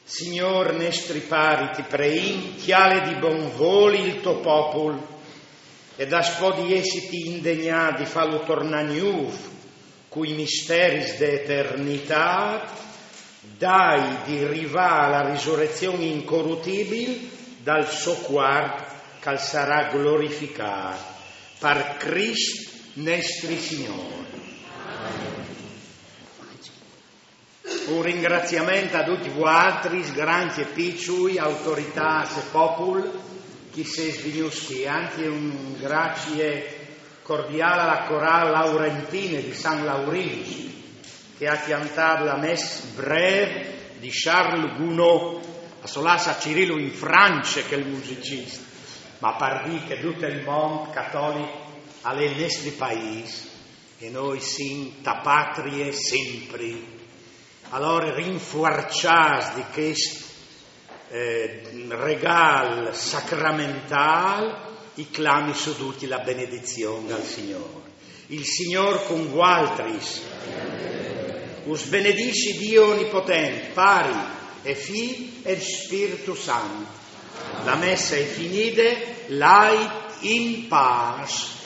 Signor nestri pari, ti preim, chiale di bon voli il tuo popol, e da spo di essi ti indegna di fallo tornaniuv, cui misteris de eternità, dai di rivà la risurrezione incorruttibil dal suo quart cal sarà glorificato. Per Cristo nestri Signore. Un ringraziamento a tutti voi, grandi e piccoli, autorità e popolo, che si svignuschi, anche un grazie cordiale alla Corale Laurentina di San Laurenzo, che ha cantato la messe breve di Charles Gounod, a Solassa Cirillo in Francia, che è il musicista, ma per dire che tutto il mondo cattolico ha i nostri paesi e noi siamo ta patrie sempre. Allora rinforciati di questo regalo sacramentale, i clami su tutti la benedizione al Signore. Il Signore con Gualtris, us benedici Dio Onnipotente, Pari e Figlio e Spirito Santo. La messa è finita, lait in pace.